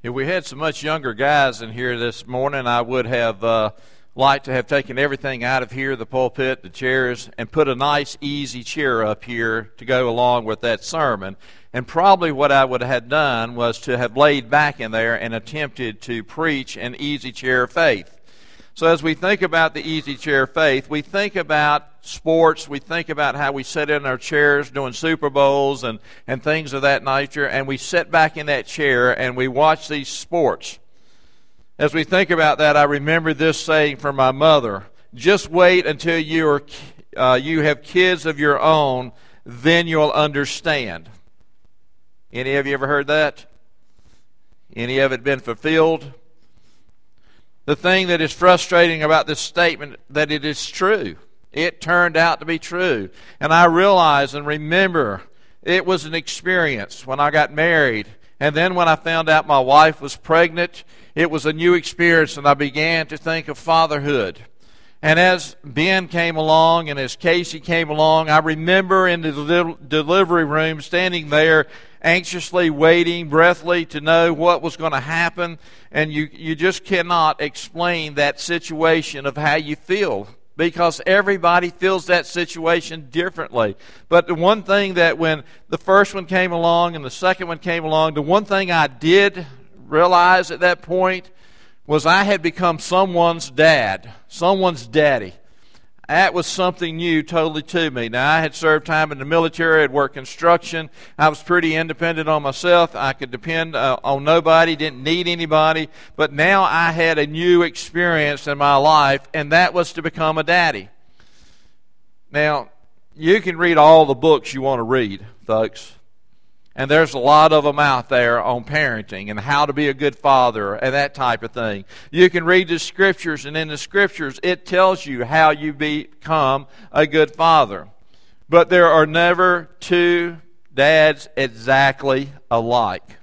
If we had some much younger guys in here this morning, I would have liked to have taken everything out of here, the pulpit, the chairs, and put a nice, easy chair up here to go along with that sermon. And probably what I would have done was to have laid back in there and attempted to preach an easy chair of faith. So as we think about the easy chair of faith, we think about sports, we think about how we sit in our chairs doing Super Bowls and things of that nature, and we sit back in that chair and we watch these sports. As we think about that, I remember this saying from my mother: just wait until you have kids of your own, then you'll understand. Any of you ever heard that? Any of it been fulfilled? The thing that is frustrating about this statement, that it is true. It turned out to be true. And I realize and remember it was an experience when I got married. And then when I found out my wife was pregnant, it was a new experience, and I began to think of fatherhood. And as Ben came along and as Casey came along, I remember in the delivery room standing there anxiously waiting, breathlessly to know what was going to happen. And you just cannot explain that situation of how you feel, because everybody feels that situation differently. But the one thing that when the first one came along and the second one came along, the one thing I did realize at that point was I had become someone's dad, someone's daddy. That was something new totally to me. Now, I had served time in the military, I'd worked construction, I was pretty independent on myself, I could depend on nobody, didn't need anybody, but now I had a new experience in my life, and that was to become a daddy. Now, you can read all the books you want to read, folks. And there's a lot of them out there on parenting and how to be a good father and that type of thing. You can read the Scriptures, and in the Scriptures it tells you how you become a good father. But there are never two dads exactly alike.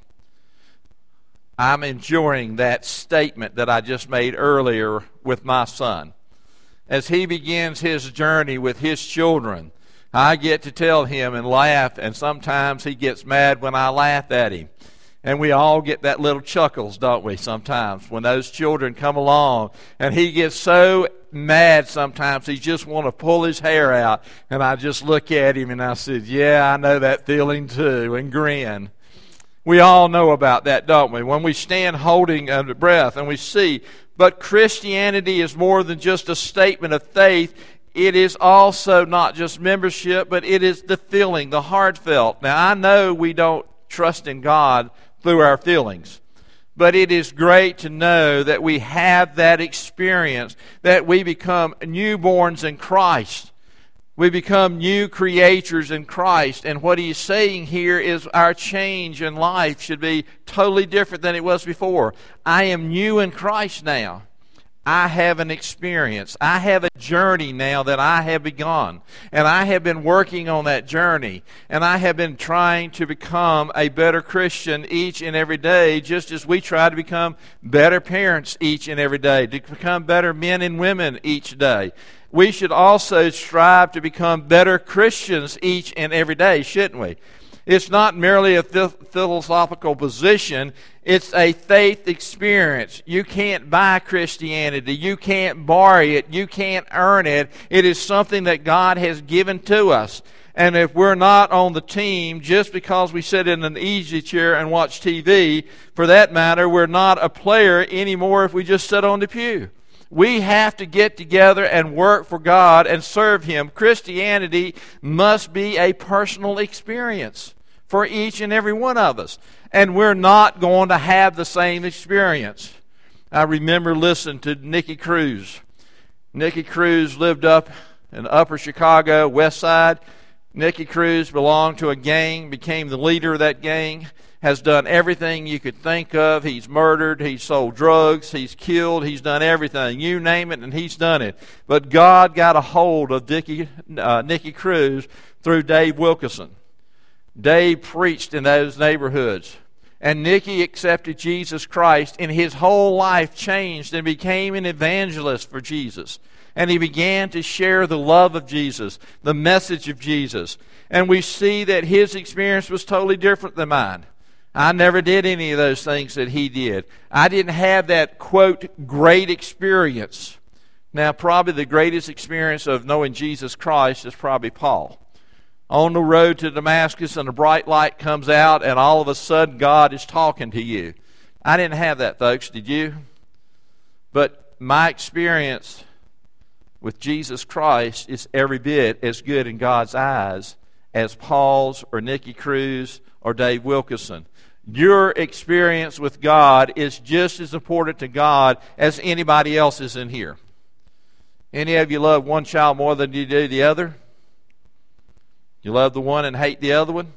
I'm enjoying that statement that I just made earlier with my son. As he begins his journey with his children, I get to tell him and laugh, and sometimes he gets mad when I laugh at him. And we all get that little chuckles, don't we, sometimes, when those children come along. And he gets so mad sometimes he just want to pull his hair out. And I just look at him and I said, yeah, I know that feeling too, and grin. We all know about that, don't we? When we stand holding a breath and we see. But Christianity is more than just a statement of faith. It is also not just membership, but it is the feeling, the heartfelt. Now, I know we don't trust in God through our feelings, but it is great to know that we have that experience, that we become newborns in Christ. We become new creatures in Christ. And what he's saying here is our change in life should be totally different than it was before. I am new in Christ now. I have an experience. I have a journey now that I have begun. And I have been working on that journey. And I have been trying to become a better Christian each and every day, just as we try to become better parents each and every day, to become better men and women each day. We should also strive to become better Christians each and every day, shouldn't we? It's not merely a philosophical position. It's a faith experience. You can't buy Christianity. You can't borrow it. You can't earn it. It is something that God has given to us. And if we're not on the team just because we sit in an easy chair and watch TV, for that matter, we're not a player anymore if we just sit on the pew. We have to get together and work for God and serve Him. Christianity must be a personal experience for each and every one of us. And we're not going to have the same experience. I remember listening to Nicky Cruz. Nicky Cruz lived up in upper Chicago, west side. Nicky Cruz belonged to a gang, became the leader of that gang, has done everything you could think of. He's murdered, he's sold drugs, he's killed, he's done everything. You name it, and he's done it. But God got a hold of Nicky Cruz through Dave Wilkerson. Dave preached in those neighborhoods. And Nicky accepted Jesus Christ, and his whole life changed and became an evangelist for Jesus. And he began to share the love of Jesus, the message of Jesus. And we see that his experience was totally different than mine. I never did any of those things that he did. I didn't have that, quote, great experience. Now, probably the greatest experience of knowing Jesus Christ is probably Paul. On the road to Damascus, and a bright light comes out, and all of a sudden God is talking to you. I didn't have that, folks. Did you? But my experience with Jesus Christ is every bit as good in God's eyes as Paul's or Nicky Cruz or Dave Wilkerson. Your experience with God is just as important to God as anybody else's in here. Any of you love one child more than you do the other? You love the one and hate the other one?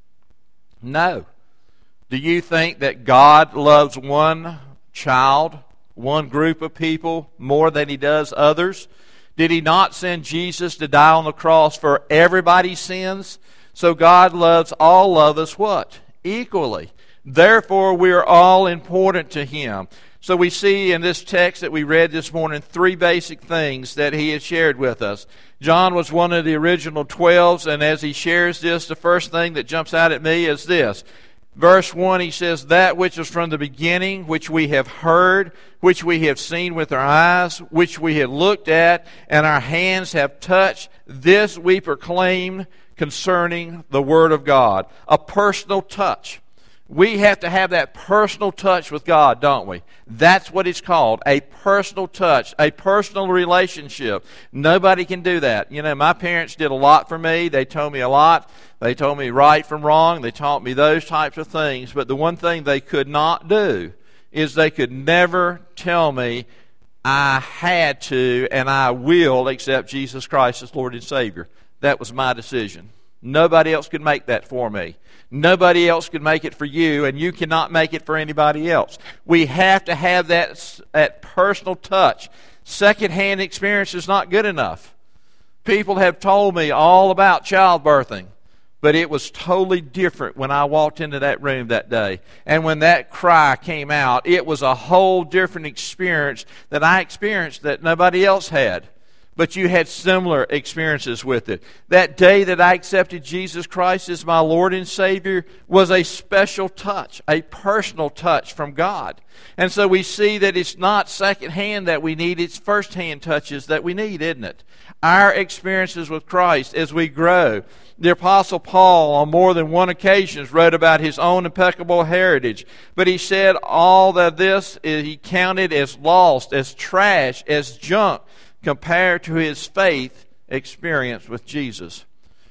No. Do you think that God loves one child, one group of people, more than he does others? Did he not send Jesus to die on the cross for everybody's sins? So God loves all of us what? Equally. Therefore, we are all important to him. So we see in this text that we read this morning 3 basic things that he has shared with us. John was one of the original 12s, and as he shares this, the first thing that jumps out at me is this. Verse 1, he says, that which is from the beginning, which we have heard, which we have seen with our eyes, which we have looked at, and our hands have touched, this we proclaim concerning the Word of God. A personal touch. We have to have that personal touch with God, don't we? That's what it's called, a personal touch, a personal relationship. Nobody can do that. You know, my parents did a lot for me. They told me a lot. They told me right from wrong. They taught me those types of things. But the one thing they could not do is they could never tell me I had to and I will accept Jesus Christ as Lord and Savior. That was my decision. Nobody else could make that for me. Nobody else could make it for you, and you cannot make it for anybody else. We have to have that personal touch. Second-hand experience is not good enough. People have told me all about childbirthing, but it was totally different when I walked into that room that day. And when that cry came out, it was a whole different experience that I experienced that nobody else had. But you had similar experiences with it. That day that I accepted Jesus Christ as my Lord and Savior was a special touch, a personal touch from God. And so we see that it's not secondhand that we need, it's firsthand touches that we need, isn't it? Our experiences with Christ as we grow. The Apostle Paul, on more than one occasion, wrote about his own impeccable heritage. But he said all of this he counted as lost, as trash, as junk, compared to his faith experience with Jesus.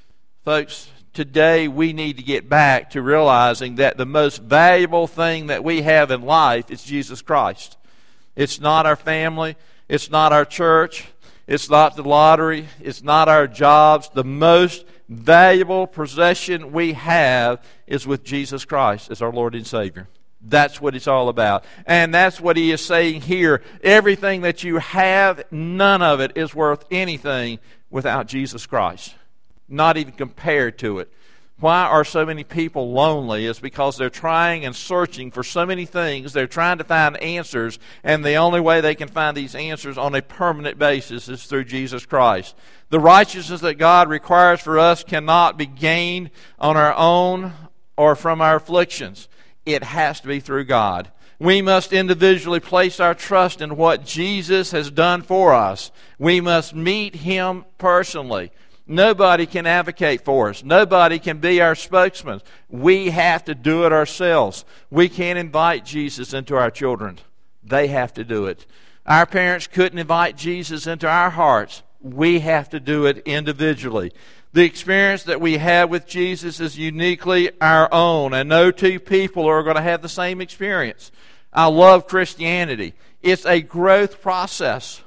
Folks, today we need to get back to realizing that the most valuable thing that we have in life is Jesus Christ. It's not our family. It's not our church. It's not the lottery. It's not our jobs. The most valuable possession we have is with Jesus Christ as our Lord and Savior. That's what it's all about. And that's what he is saying here. Everything that you have, none of it is worth anything without Jesus Christ. Not even compared to it. Why are so many people lonely? It's because they're trying and searching for so many things. They're trying to find answers, and the only way they can find these answers on a permanent basis is through Jesus Christ. The righteousness that God requires for us cannot be gained on our own or from our afflictions. It has to be through God. We must individually place our trust in what Jesus has done for us. We must meet him personally. Nobody can advocate for us. Nobody can be our spokesman. We have to do it ourselves. We can't invite Jesus into our children. They have to do it. Our parents couldn't invite Jesus into our hearts. We have to do it individually. The experience that we have with Jesus is uniquely our own, and no two people are going to have the same experience. I love Christianity. It's a growth process.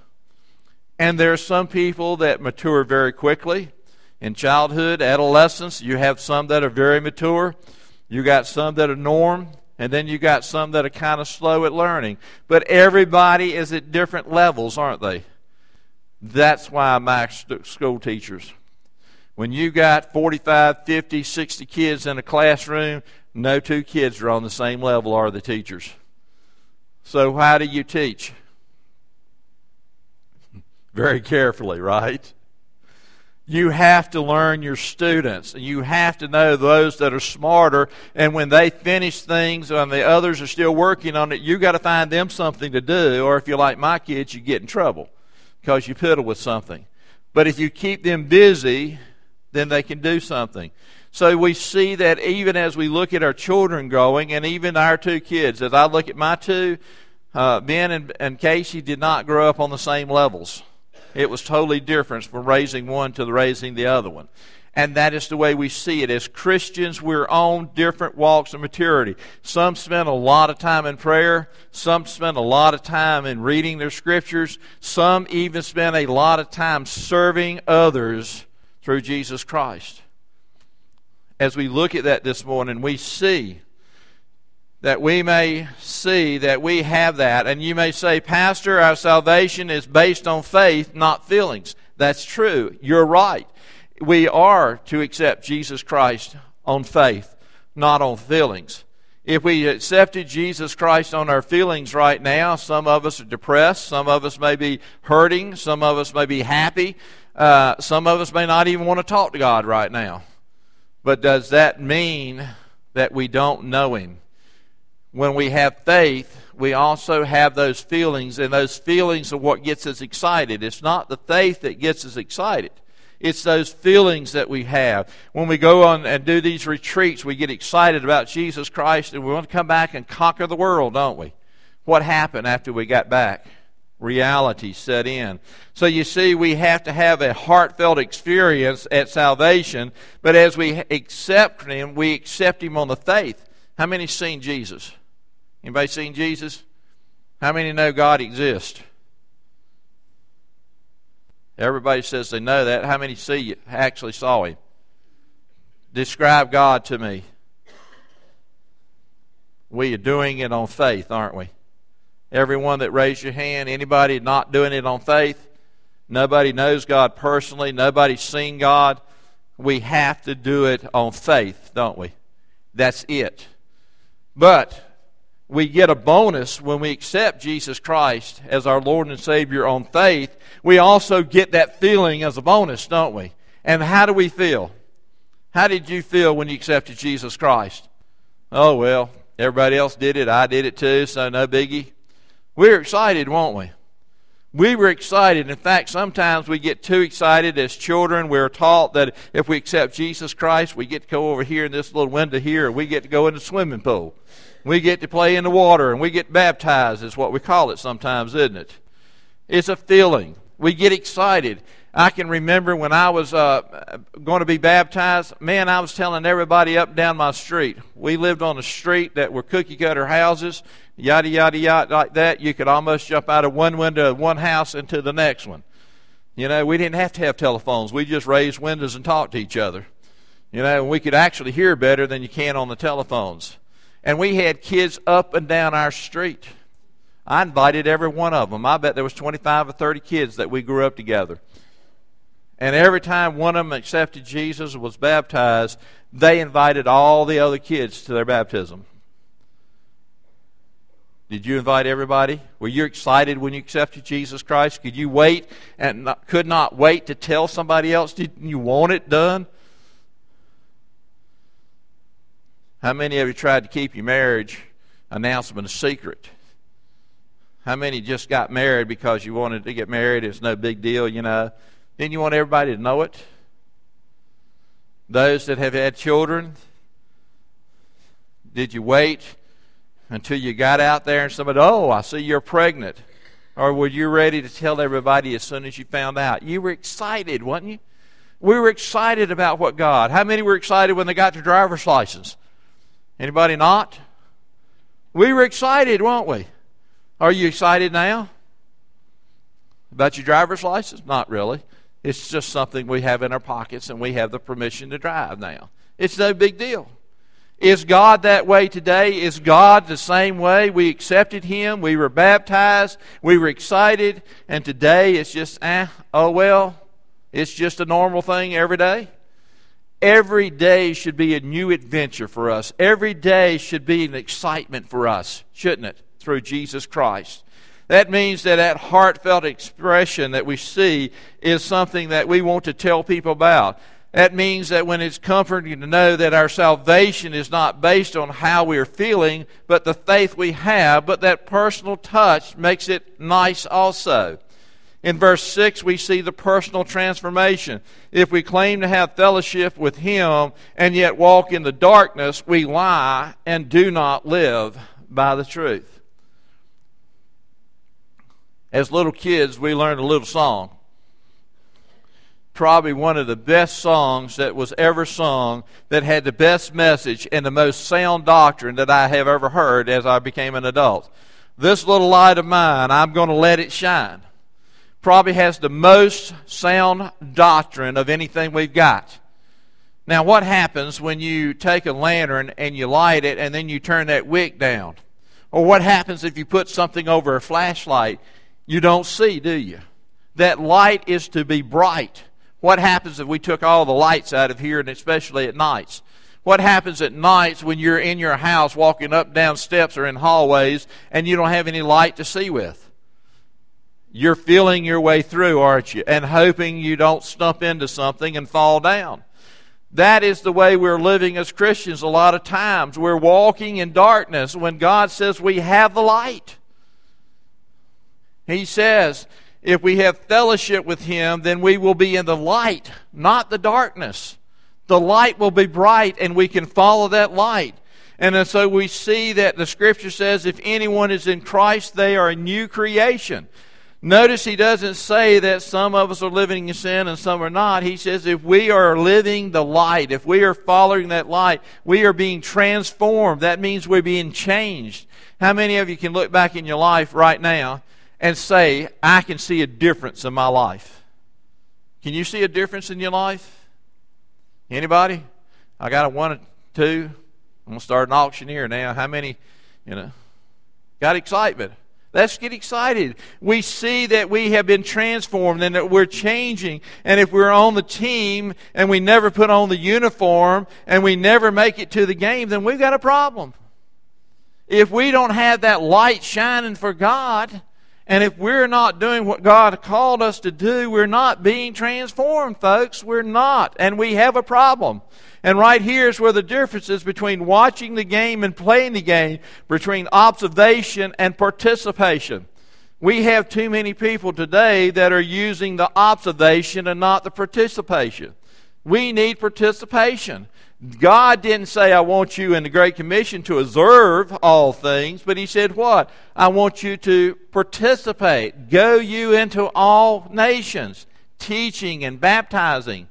And there are some people that mature very quickly. In childhood, adolescence, you have some that are very mature. You got some that are norm. And then you got some that are kind of slow at learning. But everybody is at different levels, aren't they? That's why my school teachers. When you got 45, 50, 60 kids in a classroom, no two kids are on the same level, are the teachers. So how do you teach? Very carefully, right? You have to learn your students. You have to know those that are smarter. And when they finish things and the others are still working on it, you got to find them something to do. Or if you're like my kids, you get in trouble because you piddle with something. But if you keep them busy, then they can do something. So we see that even as we look at our children growing, and even our two kids, as I look at my two, Ben and Casey did not grow up on the same levels. It was totally different from raising one to raising the other one. And that is the way we see it. As Christians, we're on different walks of maturity. Some spend a lot of time in prayer. Some spend a lot of time in reading their scriptures. Some even spend a lot of time serving others through Jesus Christ. As we look at that this morning, we see that we may see that we have that. And you may say, Pastor, our salvation is based on faith, not feelings. That's true. You're right. We are to accept Jesus Christ on faith, not on feelings. If we accepted Jesus Christ on our feelings right now, some of us are depressed, some of us may be hurting, some of us may be happy, some of us may not even want to talk to God right now. But does that mean that we don't know Him? When we have faith, we also have those feelings, and those feelings are what gets us excited. It's not the faith that gets us excited. It's those feelings that we have. When we go on and do these retreats, we get excited about Jesus Christ, and we want to come back and conquer the world, don't we? What happened after we got back? Reality set in. So you see, we have to have a heartfelt experience at salvation, but as we accept Him, we accept Him on the faith. How many have seen Jesus? Anybody seen Jesus? How many know God exists? Everybody says they know that. How many actually saw Him? Describe God to me. We are doing it on faith, aren't we? Everyone that raised your hand, anybody not doing it on faith? Nobody knows God personally. Nobody's seen God. We have to do it on faith, don't we? That's it. But we get a bonus when we accept Jesus Christ as our Lord and Savior on faith. We also get that feeling as a bonus, don't we? And how do we feel? How did you feel when you accepted Jesus Christ? Oh, well, everybody else did it. I did it too, so no biggie. We were excited, weren't we? We were excited. In fact, sometimes we get too excited as children. We're taught that if we accept Jesus Christ, we get to go over here in this little window here, and we get to go in the swimming pool. We get to play in the water, and we get baptized is what we call it sometimes, isn't it? It's a feeling. We get excited. I can remember when I was going to be baptized, man, I was telling everybody up and down my street. We lived on a street that were cookie-cutter houses, yada, yada, yada, like that. You could almost jump out of one window of one house into the next one. You know, we didn't have to have telephones. We just raised windows and talked to each other. You know, and we could actually hear better than you can on the telephones. And we had kids up and down our street. I invited every one of them. I bet there was 25 or 30 kids that we grew up together. And every time one of them accepted Jesus and was baptized, they invited all the other kids to their baptism. Did you invite everybody? Were you excited when you accepted Jesus Christ? Could you wait and could not wait to tell somebody else? Didn't you want it done? How many of you tried to keep your marriage announcement a secret? How many just got married because you wanted to get married? It's no big deal, you know. Didn't you want everybody to know it? Those that have had children, did you wait until you got out there and somebody, oh, I see you're pregnant? Or were you ready to tell everybody as soon as you found out? You were excited, weren't you? We were excited about what God. How many were excited when they got their driver's license? Anybody not? We were excited, weren't we? Are you excited now about your driver's license? Not really. It's just something we have in our pockets, and we have the permission to drive now. It's no big deal. Is God that way today? Is God the same way? We accepted Him. We were baptized. We were excited. And today it's just, oh well, it's just a normal thing every day. Every day should be a new adventure for us. Every day should be an excitement for us, shouldn't it? Through Jesus Christ. That means that heartfelt expression that we see is something that we want to tell people about. That means that when it's comforting to know that our salvation is not based on how we're feeling, but the faith we have, but that personal touch makes it nice also. In verse 6, we see the personal transformation. If we claim to have fellowship with Him and yet walk in the darkness, we lie and do not live by the truth. As little kids, we learned a little song. Probably one of the best songs that was ever sung, that had the best message and the most sound doctrine that I have ever heard as I became an adult. This little light of mine, I'm going to let it shine. Probably has the most sound doctrine of anything we've got. Now, what happens when you take a lantern and you light it and then you turn that wick down? Or what happens if you put something over a flashlight? You don't see, do you? That light is to be bright. What happens if we took all the lights out of here, and especially at nights? What happens at nights when you're in your house walking up, down steps, or in hallways, and you don't have any light to see with? You're feeling your way through, aren't you? And hoping you don't stump into something and fall down. That is the way we're living as Christians a lot of times. We're walking in darkness when God says we have the light. He says, if we have fellowship with Him, then we will be in the light, not the darkness. The light will be bright, and we can follow that light. And so we see that the Scripture says, if anyone is in Christ, they are a new creation. Notice He doesn't say that some of us are living in sin and some are not. He says if we are living the light, if we are following that light, we are being transformed. That means we're being changed. How many of you can look back in your life right now and say, I can see a difference in my life? Can you see a difference in your life? Anybody? I got a 1 or 2. I'm going to start an auctioneer now. How many, got excitement? Let's get excited. We see that we have been transformed and that we're changing. And if we're on the team and we never put on the uniform and we never make it to the game, then we've got a problem. If we don't have that light shining for God, and if we're not doing what God called us to do, we're not being transformed, folks. We're not. And we have a problem. And right here is where the difference is between watching the game and playing the game, between observation and participation. We have too many people today that are using the observation and not the participation. We need participation. God didn't say, I want you in the Great Commission to observe all things, but He said what? I want you to participate. Go you into all nations, teaching and baptizing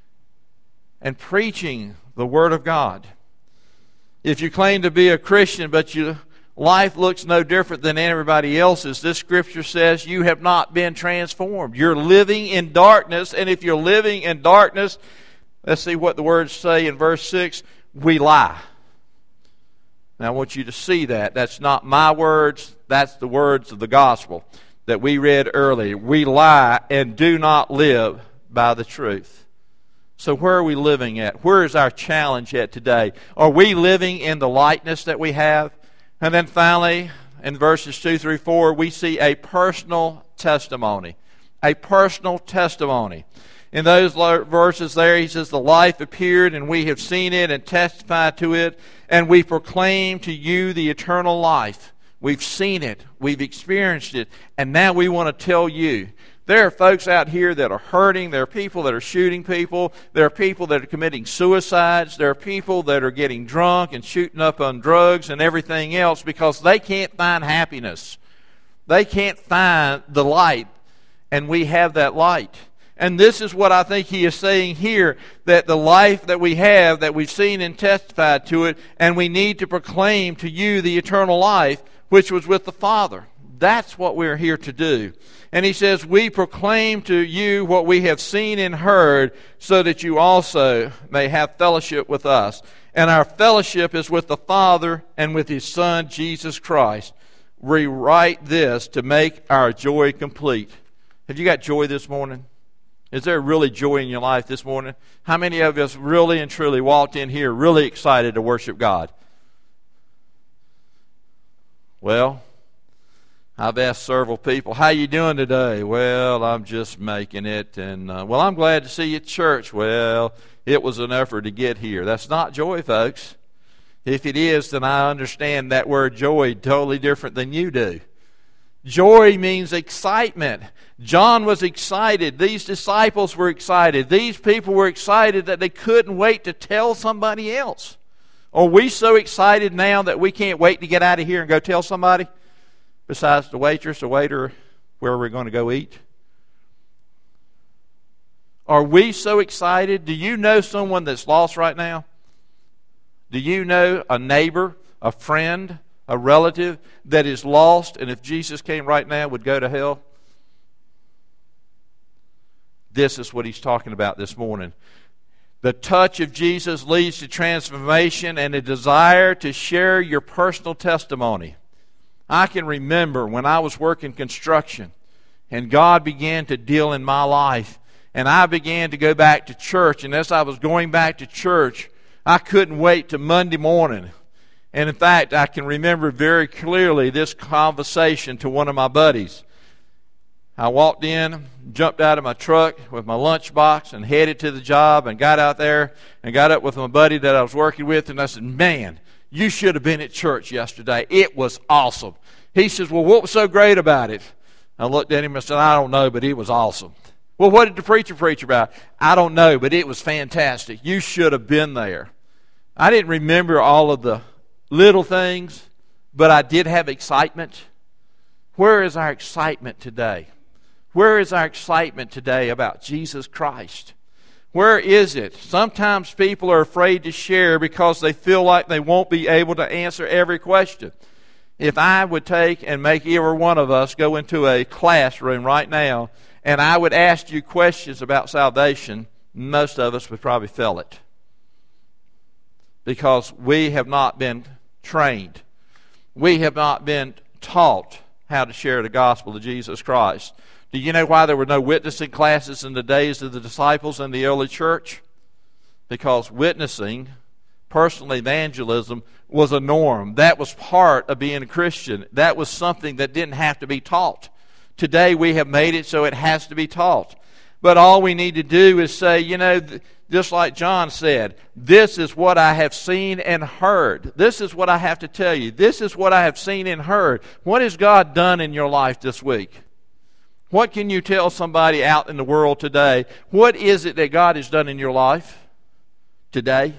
and preaching the Word of God. If you claim to be a Christian, but your life looks no different than everybody else's, this Scripture says you have not been transformed. You're living in darkness, and if you're living in darkness, let's see what the words say in verse 6. We lie. Now I want you to see that. That's not my words. That's the words of the gospel that we read earlier. We lie and do not live by the truth. So where are we living at? Where is our challenge at today? Are we living in the lightness that we have? And then finally, in verses 2 through 4, we see a personal testimony. A personal testimony. In those verses there, he says, the life appeared, and we have seen it and testified to it, and we proclaim to you the eternal life. We've seen it. We've experienced it. And now we want to tell you. There are folks out here that are hurting. There are people that are shooting people. There are people that are committing suicides. There are people that are getting drunk and shooting up on drugs and everything else because they can't find happiness. They can't find the light, and we have that light. And this is what I think he is saying here, that the life that we have, that we've seen and testified to it, and we need to proclaim to you the eternal life, which was with the Father. That's what we're here to do. And he says, we proclaim to you what we have seen and heard, so that you also may have fellowship with us. And our fellowship is with the Father and with His Son, Jesus Christ. We write this to make our joy complete. Have you got joy this morning? Is there really joy in your life this morning? How many of us really and truly walked in here really excited to worship God? Well, I've asked several people, how you doing today? Well, I'm just making it. And, well, I'm glad to see you at church. Well, it was an effort to get here. That's not joy, folks. If it is, then I understand that word joy totally different than you do. Joy means excitement. John was excited. These disciples were excited. These people were excited that they couldn't wait to tell somebody else. Are we so excited now that we can't wait to get out of here and go tell somebody? Besides the waitress, the waiter, where we're going to go eat? Are we so excited? Do you know someone that's lost right now? Do you know a neighbor, a friend, a relative that is lost, and if Jesus came right now would go to hell? This is what he's talking about this morning. The touch of Jesus leads to transformation and a desire to share your personal testimony. I can remember when I was working construction and God began to deal in my life and I began to go back to church, and as I was going back to church, I couldn't wait till Monday morning. And in fact, I can remember very clearly this conversation to one of my buddies. I walked in, jumped out of my truck with my lunchbox and headed to the job and got out there and got up with my buddy that I was working with, and I said, man, you should have been at church yesterday. It was awesome. He says, well, what was so great about it? I looked at him and said, I don't know, but it was awesome. Well, what did the preacher preach about? I don't know, but it was fantastic. You should have been there. I didn't remember all of the little things, but I did have excitement. Where is our excitement today? Where is our excitement today about Jesus Christ? Where is it? Sometimes people are afraid to share because they feel like they won't be able to answer every question. If I would take and make every one of us go into a classroom right now and I would ask you questions about salvation, most of us would probably fail it. Because we have not been trained. We have not been taught how to share the gospel of Jesus Christ. Do you know why there were no witnessing classes in the days of the disciples in the early church? Because witnessing, personal evangelism, was a norm. That was part of being a Christian. That was something that didn't have to be taught. Today we have made it so it has to be taught. But all we need to do is say, you know, just like John said, this is what I have seen and heard. This is what I have to tell you. This is what I have seen and heard. What has God done in your life this week? What can you tell somebody out in the world today? What is it that God has done in your life today,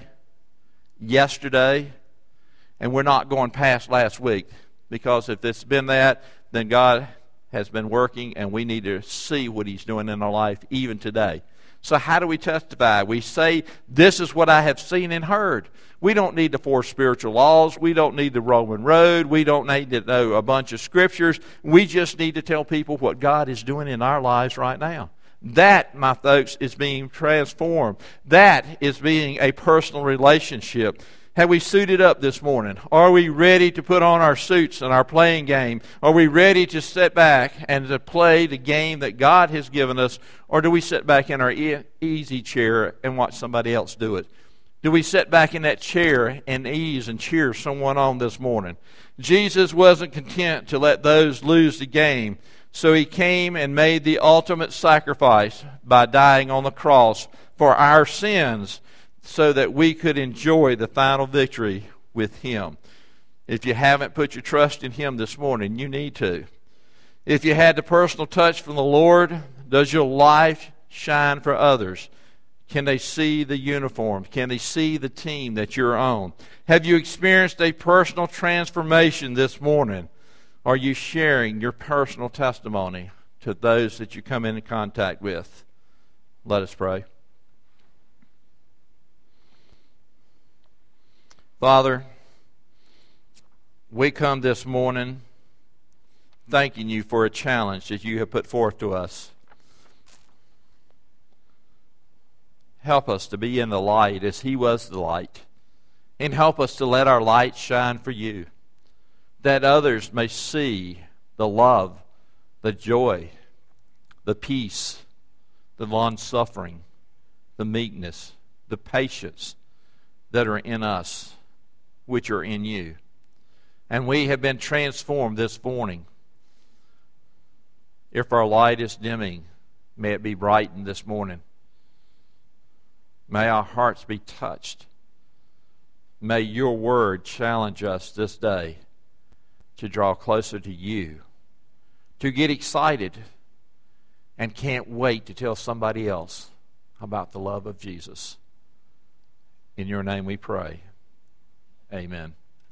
yesterday, and we're not going past last week? Because if it's been that, then God has been working, and we need to see what He's doing in our life even today. So how do we testify? We say, this is what I have seen and heard. We don't need the 4 spiritual laws. We don't need the Roman road. We don't need to know a bunch of scriptures. We just need to tell people what God is doing in our lives right now. That, my folks, is being transformed. That is being a personal relationship. Have we suited up this morning? Are we ready to put on our suits and our playing game? Are we ready to sit back and to play the game that God has given us? Or do we sit back in our easy chair and watch somebody else do it? Do we sit back in that chair and ease and cheer someone on this morning? Jesus wasn't content to let those lose the game, so He came and made the ultimate sacrifice by dying on the cross for our sins, so that we could enjoy the final victory with Him. If you haven't put your trust in Him this morning, you need to. If you had the personal touch from the Lord, does your life shine for others? Can they see the uniform? Can they see the team that you're on? Have you experienced a personal transformation this morning? Are you sharing your personal testimony to those that you come into contact with? Let us pray. Father, we come this morning thanking You for a challenge that You have put forth to us. Help us to be in the light as He was the light, and help us to let our light shine for You, that others may see the love, the joy, the peace, the long-suffering, the meekness, the patience that are in us, which are in You. And we have been transformed this morning. If our light is dimming, may it be brightened this morning. May our hearts be touched. May your word challenge us this day to draw closer to you, to get excited, and can't wait to tell somebody else about the love of Jesus. In your name we pray. Amen.